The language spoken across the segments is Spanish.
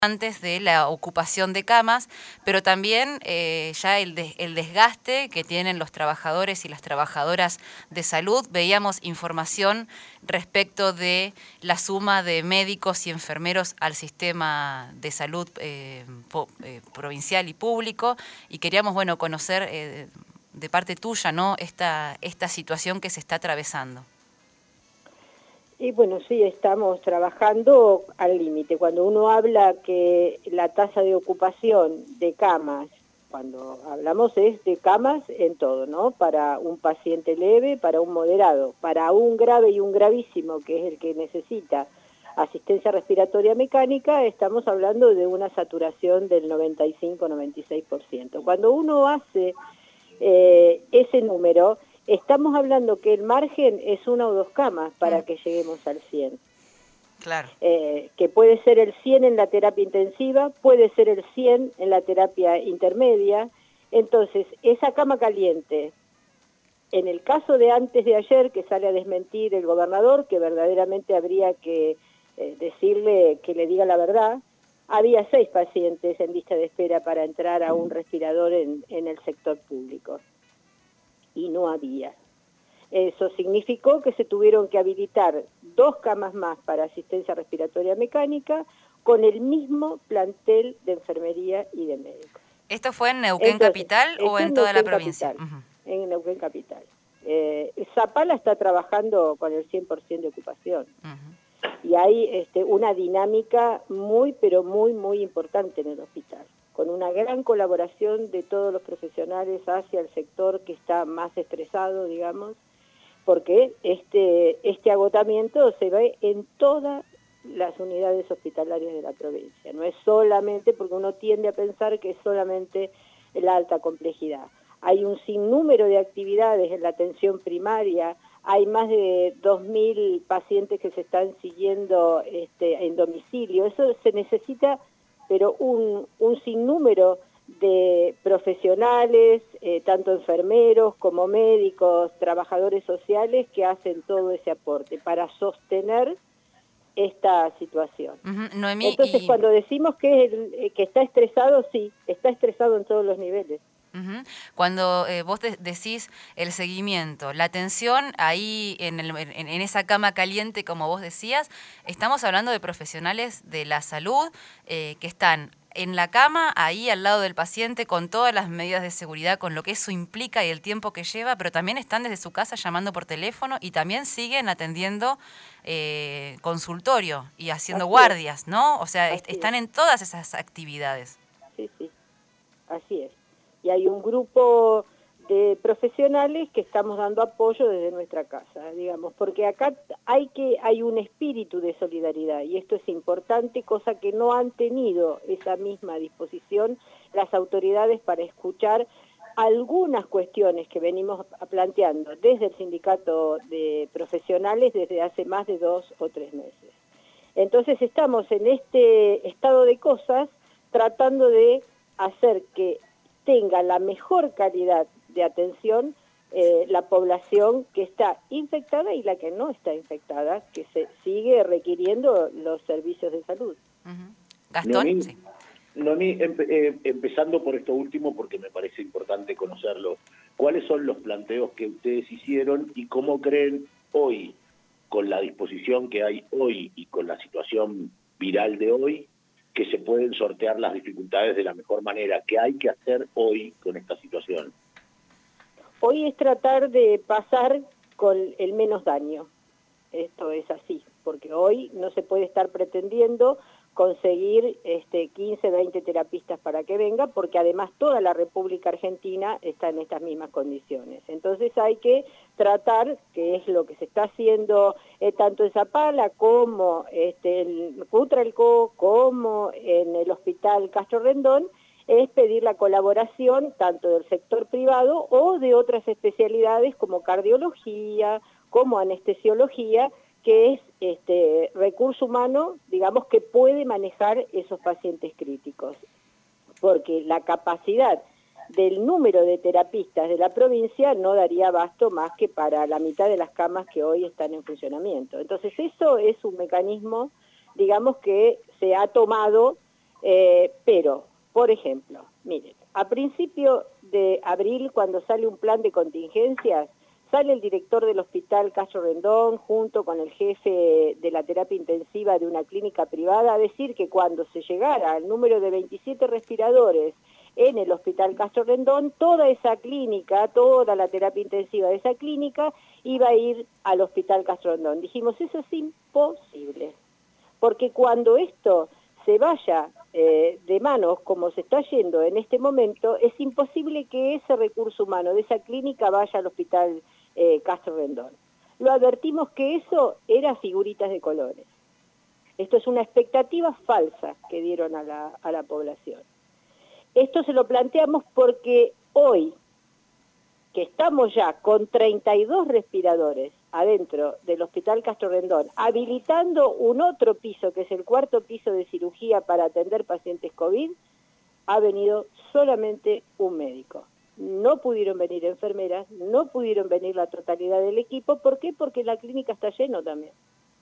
antes de la ocupación de camas, pero también ya el desgaste que tienen los trabajadores y las trabajadoras de salud. Veíamos información respecto de la suma de médicos y enfermeros al sistema de salud provincial y público, y queríamos, bueno, conocer de parte tuya, ¿no?, esta situación que se está atravesando. Y bueno, sí, estamos trabajando al límite. Cuando uno habla que la tasa de ocupación de camas, cuando hablamos es de camas en todo, ¿no? Para un paciente leve, para un moderado, para un grave y un gravísimo, que es el que necesita asistencia respiratoria mecánica, estamos hablando de una saturación del 95-96%. Cuando uno hace ese número, estamos hablando que el margen es 1 o 2 camas para que lleguemos al 100. Claro. Que puede ser el 100 en la terapia intensiva, puede ser el 100 en la terapia intermedia. Entonces, esa cama caliente, en el caso de antes de ayer, que sale a desmentir el gobernador, que verdaderamente habría que decirle que le diga la verdad, había 6 pacientes en lista de espera para entrar a un respirador en el sector público. Y no había. Eso significó que se tuvieron que habilitar 2 camas más para asistencia respiratoria mecánica con el mismo plantel de enfermería y de médicos. ¿Esto fue en Neuquén Capital o en toda la provincia? En Neuquén Capital. Zapala está trabajando con el 100% de ocupación. Y hay una dinámica muy, pero muy, muy importante en el hospital, con una gran colaboración de todos los profesionales hacia el sector que está más estresado, digamos, porque este agotamiento se ve en todas las unidades hospitalarias de la provincia. No es solamente, porque uno tiende a pensar que es solamente la alta complejidad. Hay un sinnúmero de actividades en la atención primaria, hay más de 2.000 pacientes que se están siguiendo en domicilio. Eso se necesita, pero un sinnúmero de profesionales, tanto enfermeros como médicos, trabajadores sociales, que hacen todo ese aporte para sostener esta situación. Noemí, entonces, cuando decimos que está estresado, sí, está estresado en todos los niveles. Cuando vos decís el seguimiento, la atención ahí en esa cama caliente, como vos decías, estamos hablando de profesionales de la salud que están en la cama, ahí al lado del paciente, con todas las medidas de seguridad, con lo que eso implica y el tiempo que lleva, pero también están desde su casa llamando por teléfono y también siguen atendiendo consultorio y haciendo guardias, ¿no? O sea, están en todas esas actividades. Sí, sí, así es. Y hay un grupo de profesionales que estamos dando apoyo desde nuestra casa, digamos, porque acá hay un espíritu de solidaridad, y esto es importante, cosa que no han tenido esa misma disposición las autoridades para escuchar algunas cuestiones que venimos planteando desde el sindicato de profesionales desde hace más de 2 o 3 meses. Entonces estamos en este estado de cosas tratando de hacer que tenga la mejor calidad de atención la población que está infectada y la que no está infectada, que se sigue requiriendo los servicios de salud. Gastón, sí. Noemí, empezando por esto último, porque me parece importante conocerlo, ¿cuáles son los planteos que ustedes hicieron y cómo creen hoy, con la disposición que hay hoy y con la situación viral de hoy, que se pueden sortear las dificultades de la mejor manera? ¿Qué hay que hacer hoy con esta situación? Hoy es tratar de pasar con el menos daño. Esto es así, porque hoy no se puede estar pretendiendo conseguir 15, 20 terapistas para que venga, porque además toda la República Argentina está en estas mismas condiciones. Entonces hay que tratar, que es lo que se está haciendo tanto en Zapala como en Cutralcó, como en el Hospital Castro Rendón, es pedir la colaboración tanto del sector privado o de otras especialidades como cardiología, como anestesiología, que es recurso humano, digamos, que puede manejar esos pacientes críticos. Porque la capacidad del número de terapistas de la provincia no daría abasto más que para la mitad de las camas que hoy están en funcionamiento. Entonces eso es un mecanismo, digamos, que se ha tomado Pero, por ejemplo, miren, a principio de abril, cuando sale un plan de contingencias, sale el director del Hospital Castro Rendón junto con el jefe de la terapia intensiva de una clínica privada a decir que cuando se llegara al número de 27 respiradores en el Hospital Castro Rendón, toda esa clínica, toda la terapia intensiva de esa clínica iba a ir al Hospital Castro Rendón. Dijimos, eso es imposible, porque cuando esto se vaya de manos como se está yendo en este momento, es imposible que ese recurso humano de esa clínica vaya al Hospital Castro Rendón. Lo advertimos que eso era figuritas de colores. Esto es una expectativa falsa que dieron a la población. Esto se lo planteamos porque hoy, que estamos ya con 32 respiradores adentro del Hospital Castro Rendón, habilitando un otro piso, que es el 4º piso de cirugía para atender pacientes COVID, ha venido solamente un médico. No pudieron venir enfermeras, no pudieron venir la totalidad del equipo. ¿Por qué? Porque la clínica está lleno también.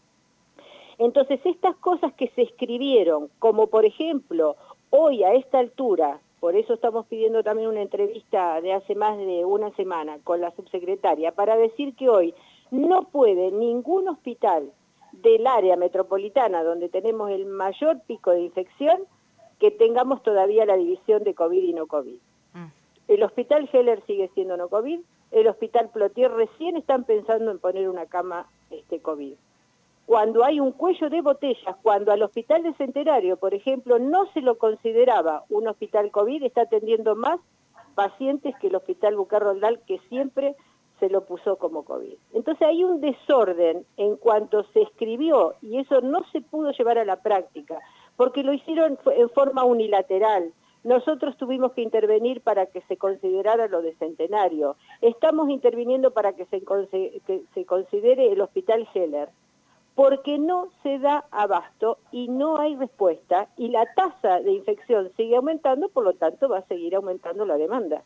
Entonces, estas cosas que se escribieron, como por ejemplo, hoy a esta altura, por eso estamos pidiendo también una entrevista de hace más de una semana con la subsecretaria, para decir que hoy no puede ningún hospital del área metropolitana, donde tenemos el mayor pico de infección, que tengamos todavía la división de COVID y no COVID. El Hospital Heller sigue siendo no COVID, el Hospital Plotier recién están pensando en poner una cama COVID. Cuando hay un cuello de botellas, cuando al Hospital de Centenario, por ejemplo, no se lo consideraba un hospital COVID, está atendiendo más pacientes que el Hospital Bucar Roldán, que siempre se lo puso como COVID. Entonces hay un desorden en cuanto se escribió, y eso no se pudo llevar a la práctica, porque lo hicieron en forma unilateral. Nosotros tuvimos que intervenir para que se considerara lo de Centenario. Estamos interviniendo para que se considere el Hospital Heller, porque no se da abasto y no hay respuesta, y la tasa de infección sigue aumentando, por lo tanto va a seguir aumentando la demanda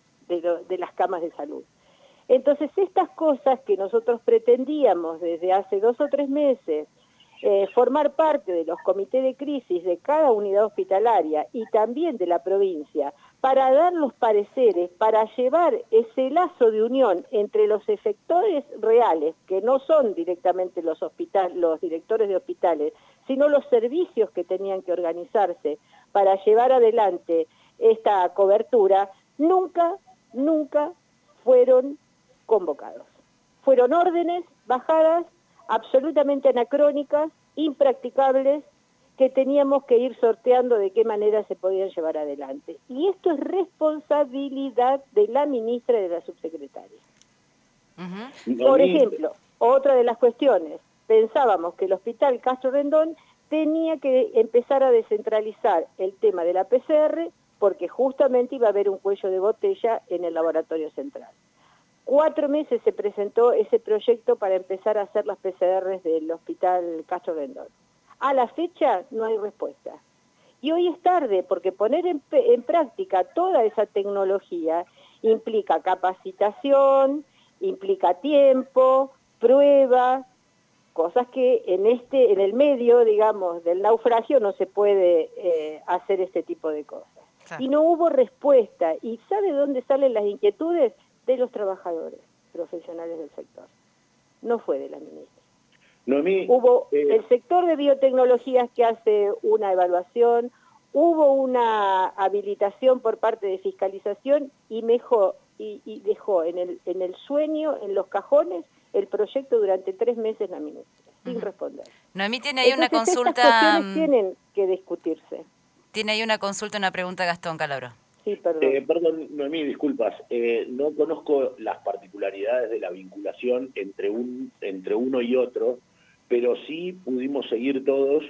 de las camas de salud. Entonces, estas cosas que nosotros pretendíamos desde hace 2 o 3 meses, formar parte de los comités de crisis de cada unidad hospitalaria y también de la provincia, para dar los pareceres, para llevar ese lazo de unión entre los efectores reales, que no son directamente los directores de hospitales, sino los servicios que tenían que organizarse para llevar adelante esta cobertura, nunca fueron convocados. Fueron órdenes bajadas absolutamente anacrónicas, impracticables, que teníamos que ir sorteando de qué manera se podían llevar adelante. Y esto es responsabilidad de la ministra y de la subsecretaria. Por ejemplo, otra de las cuestiones, pensábamos que el Hospital Castro Rendón tenía que empezar a descentralizar el tema de la PCR, porque justamente iba a haber un cuello de botella en el laboratorio central. 4 meses se presentó ese proyecto para empezar a hacer las PCRs del Hospital Castro Rendón. A la fecha no hay respuesta. Y hoy es tarde, porque poner en práctica toda esa tecnología implica capacitación, implica tiempo, prueba, cosas que en el medio, digamos, del naufragio no se puede hacer este tipo de cosas. Claro. Y no hubo respuesta. ¿Y sabe dónde salen las inquietudes? De los trabajadores profesionales del sector. No fue de la ministra. Noemí, hubo el sector de biotecnologías que hace una evaluación, hubo una habilitación por parte de fiscalización y dejó en el sueño, en los cajones, el proyecto durante 3 meses la ministra, sin responder. Noemí, tiene ahí Entonces, una consulta. Estas cuestiones tienen que discutirse. Tiene ahí una consulta, una pregunta, Gastón Calabro. Sí, perdón. Perdón, Noemí, disculpas. No conozco las particularidades de la vinculación entre uno y otro, pero sí pudimos seguir todos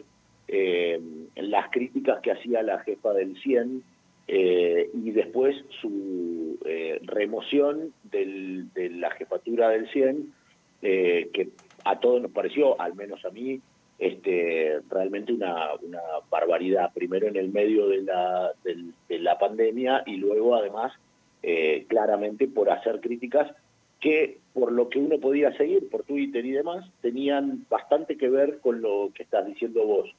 las críticas que hacía la jefa del CIEN y después su remoción de la jefatura del CIEN, que a todos nos pareció, al menos a mí, realmente una barbaridad, primero en el medio de la pandemia y luego además claramente por hacer críticas que, por lo que uno podía seguir por Twitter y demás, tenían bastante que ver con lo que estás diciendo vos.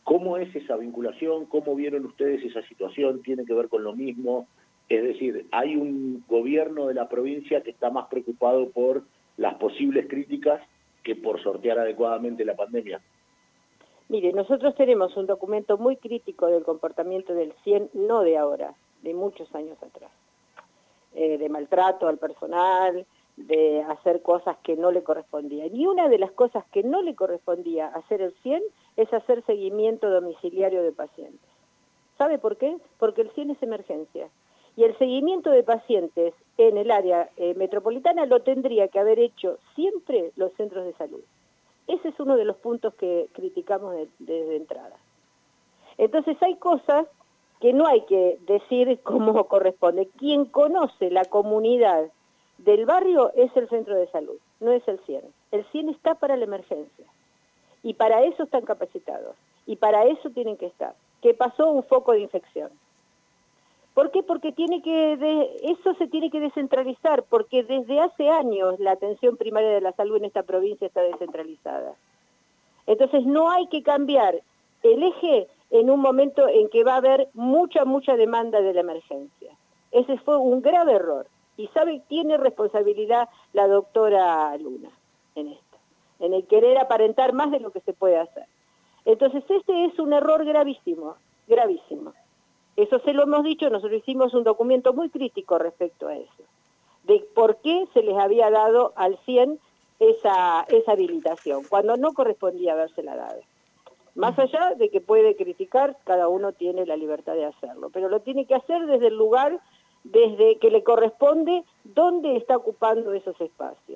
¿Cómo es esa vinculación? ¿Cómo vieron ustedes esa situación? ¿Tiene que ver con lo mismo? Es decir, hay un gobierno de la provincia que está más preocupado por las posibles críticas que por sortear adecuadamente la pandemia. Mire, nosotros tenemos un documento muy crítico del comportamiento del CIEN, no de ahora, de muchos años atrás, de maltrato al personal, de hacer cosas que no le correspondían. Y una de las cosas que no le correspondía hacer el CIEN es hacer seguimiento domiciliario de pacientes. ¿Sabe por qué? Porque el CIEN es emergencia. Y el seguimiento de pacientes en el área metropolitana lo tendría que haber hecho siempre los centros de salud. Ese es uno de los puntos que criticamos desde entrada. Entonces hay cosas que no hay que decir como corresponde. Quien conoce la comunidad del barrio es el centro de salud, no es el CIEN. El CIEN está para la emergencia y para eso están capacitados y para eso tienen que estar. ¿Qué pasó? Un foco de infección. ¿Por qué? Porque eso se tiene que descentralizar, porque desde hace años la atención primaria de la salud en esta provincia está descentralizada. Entonces no hay que cambiar el eje en un momento en que va a haber mucha demanda de la emergencia. Ese fue un grave error. Y tiene responsabilidad la doctora Luna en esto, en el querer aparentar más de lo que se puede hacer. Entonces este es un error gravísimo, gravísimo. Eso se lo hemos dicho, nosotros hicimos un documento muy crítico respecto a eso, de por qué se les había dado al CIEN esa habilitación, cuando no correspondía habérsela dado. Más allá de que puede criticar, cada uno tiene la libertad de hacerlo, pero lo tiene que hacer desde el lugar, desde que le corresponde, donde está ocupando esos espacios.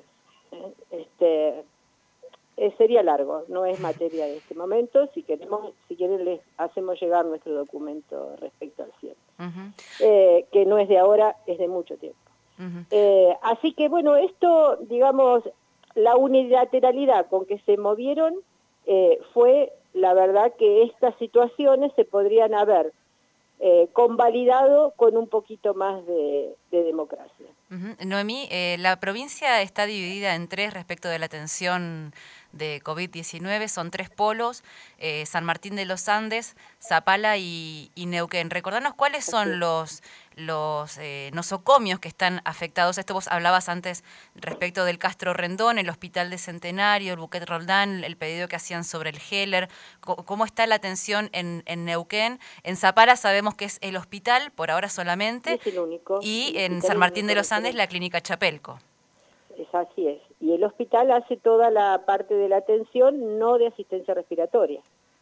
Sería largo, no es materia de este momento. Si quieren les hacemos llegar nuestro documento respecto al CIEN, que no es de ahora, es de mucho tiempo. Así que bueno, esto, digamos, la unilateralidad con que se movieron fue, la verdad, que estas situaciones se podrían haber convalidado con un poquito más de democracia. Noemí, la provincia está dividida en tres respecto de la atención de COVID-19, son tres polos, San Martín de los Andes, Zapala y Neuquén. Recordanos cuáles son los nosocomios que están afectados. Esto vos hablabas antes respecto del Castro Rendón, el Hospital de Centenario, el Buquet Roldán, el pedido que hacían sobre el Heller. ¿Cómo está la atención en Neuquén? En Zapala sabemos que es el hospital, por ahora solamente, es el único, y en San Martín de los Andes la clínica Chapelco. Así es. Y el hospital hace toda la parte de la atención, no de asistencia respiratoria.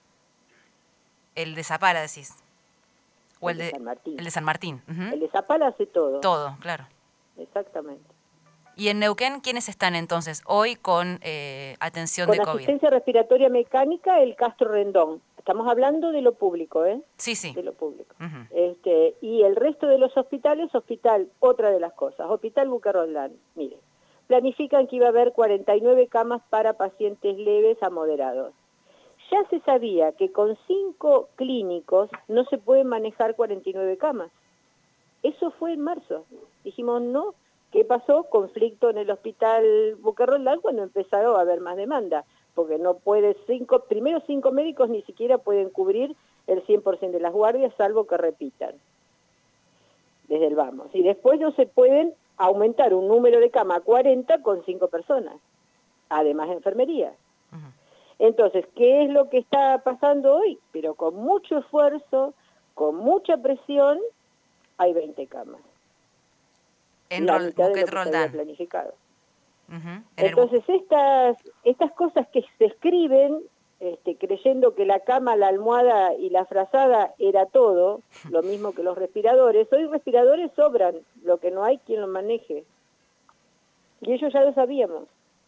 El de Zapala, decís. O el de San Martín. El de San Martín. El de Zapala hace todo. Todo, claro. Exactamente. ¿Y en Neuquén quiénes están entonces hoy con atención de COVID? Con asistencia respiratoria mecánica, el Castro Rendón. Estamos hablando de lo público, ¿eh? Sí, sí. De lo público. Y el resto de los hospitales, otra de las cosas, Hospital Buquet Roldán. Mire, planifican que iba a haber 49 camas para pacientes leves a moderados. Ya se sabía que con 5 clínicos no se pueden manejar 49 camas. Eso fue en marzo. Dijimos, no. ¿Qué pasó? Conflicto en el Hospital Buquet Roldán cuando empezaron a haber más demanda, porque no puede 5 médicos ni siquiera pueden cubrir el 100% de las guardias, salvo que repitan desde el vamos. Y después no se pueden aumentar un número de cama a 40 con 5 personas, además de enfermería. Entonces, ¿qué es lo que está pasando hoy? Pero con mucho esfuerzo, con mucha presión, hay 20 camas. En la mitad de lo que se había planificado. Entonces, estas cosas que se escriben, creyendo que la cama, la almohada y la frazada era todo, lo mismo que los respiradores, hoy respiradores sobran, lo que no hay quien los maneje. Y ellos ya lo sabíamos.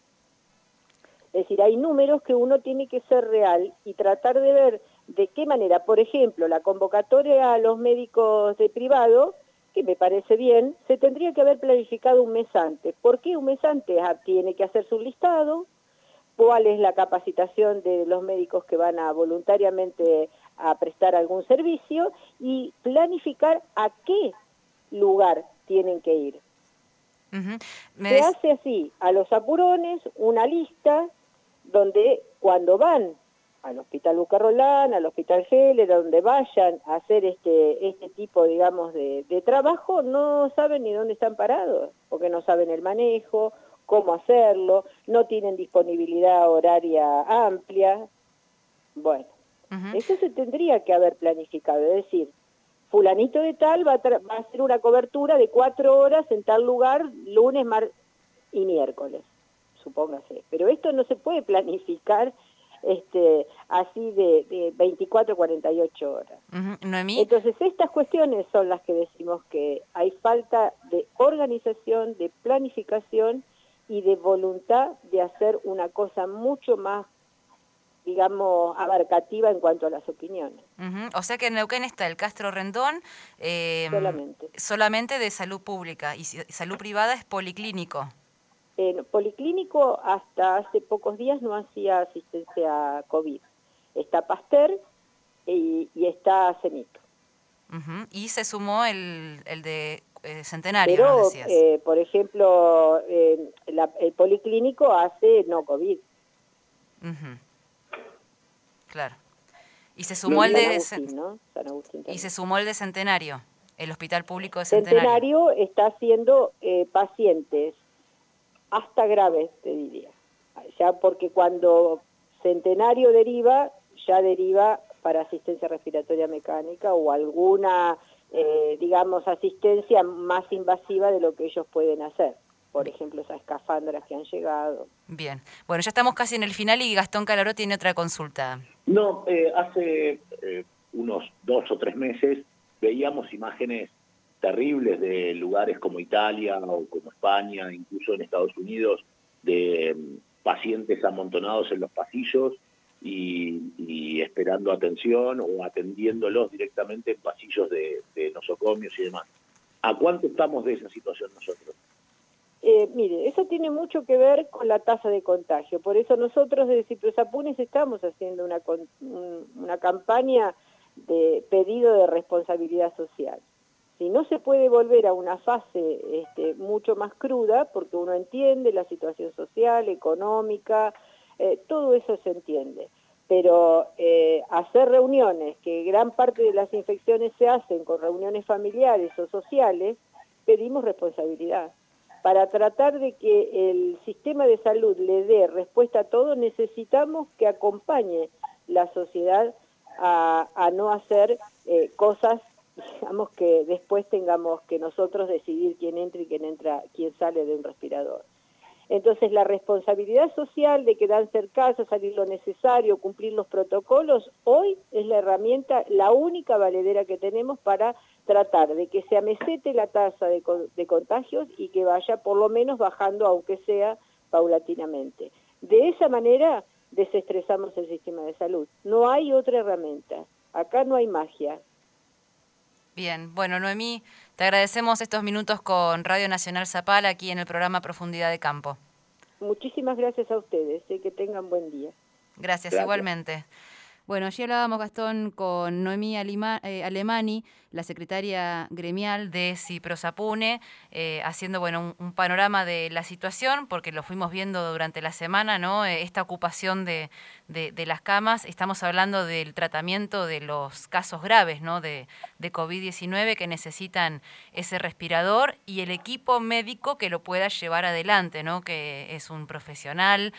Es decir, hay números que uno tiene que ser real y tratar de ver de qué manera, por ejemplo, la convocatoria a los médicos de privado, que me parece bien, se tendría que haber planificado un mes antes. ¿Por qué un mes antes? Tiene que hacerse un listado, cuál es la capacitación de los médicos que van a voluntariamente a prestar algún servicio y planificar a qué lugar tienen que ir. Se hace así, a los apurones, una lista donde cuando van al Hospital Luca Rolán, al Hospital Heller, a donde vayan a hacer este tipo, digamos, de trabajo, no saben ni dónde están parados, porque no saben el manejo, cómo hacerlo, no tienen disponibilidad horaria amplia. Bueno, eso se tendría que haber planificado, es decir, fulanito de tal va a hacer una cobertura de 4 horas en tal lugar, lunes, martes y miércoles, supóngase. Pero esto no se puede planificar así de 24 48 horas. Noemí. Entonces, estas cuestiones son las que decimos que hay falta de organización, de planificación y de voluntad de hacer una cosa mucho más, digamos, abarcativa en cuanto a las opiniones. O sea que en Neuquén está el Castro Rendón solamente de salud pública, y salud privada es policlínico. Policlínico hasta hace pocos días no hacía asistencia COVID. Está Pasteur y está Cenito. Y se sumó el de Centenario, pero, ¿no decías? Por ejemplo, el policlínico hace no COVID. Claro. Y se sumó el de San Agustín, y se sumó el de Centenario, el hospital público de Centenario está haciendo pacientes hasta graves, te diría. Ya porque cuando Centenario deriva, ya deriva para asistencia respiratoria mecánica o alguna, digamos, asistencia más invasiva de lo que ellos pueden hacer. Por ejemplo, esas escafandras que han llegado. Bien. Bueno, ya estamos casi en el final y Gastón Calaró tiene otra consulta. No, hace unos 2 o 3 meses veíamos imágenes terribles de lugares como Italia o como España, incluso en Estados Unidos, de pacientes amontonados en los pasillos y esperando atención o atendiéndolos directamente en pasillos de nosocomios y demás. ¿A cuánto estamos de esa situación nosotros? Mire, eso tiene mucho que ver con la tasa de contagio. Por eso nosotros desde Ciprosapunes estamos haciendo una campaña de pedido de responsabilidad social. Si no se puede volver a una fase mucho más cruda, porque uno entiende la situación social, económica, todo eso se entiende. Pero hacer reuniones, que gran parte de las infecciones se hacen con reuniones familiares o sociales, pedimos responsabilidad. Para tratar de que el sistema de salud le dé respuesta a todo, necesitamos que acompañe la sociedad a no hacer cosas, digamos, que después tengamos que nosotros decidir quién entra y quién sale de un respirador. Entonces, la responsabilidad social de quedarse en casa, salir lo necesario, cumplir los protocolos, hoy es la herramienta, la única valedera que tenemos para tratar de que se amesete la tasa de contagios y que vaya por lo menos bajando, aunque sea paulatinamente. De esa manera desestresamos el sistema de salud. No hay otra herramienta. Acá no hay magia. Bien, bueno, Noemí, te agradecemos estos minutos con Radio Nacional Zapala aquí en el programa Profundidad de Campo. Muchísimas gracias a ustedes, que tengan buen día. Gracias. Igualmente. Bueno, allí hablábamos, Gastón, con Noemí Alemani, la secretaria gremial de Ciprosapune, haciendo un panorama de la situación, porque lo fuimos viendo durante la semana, ¿no? Esta ocupación de las camas. Estamos hablando del tratamiento de los casos graves, ¿no? de COVID-19 que necesitan ese respirador y el equipo médico que lo pueda llevar adelante, ¿no? Que es un profesional,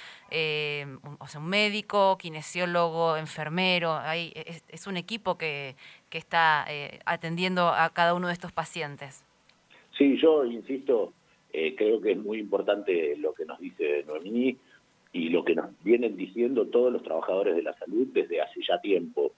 un médico, kinesiólogo, enfermero. Es un equipo que está atendiendo a cada uno de estos pacientes. Sí, yo insisto, creo que es muy importante lo que nos dice Noemí y lo que nos vienen diciendo todos los trabajadores de la salud desde hace ya tiempo.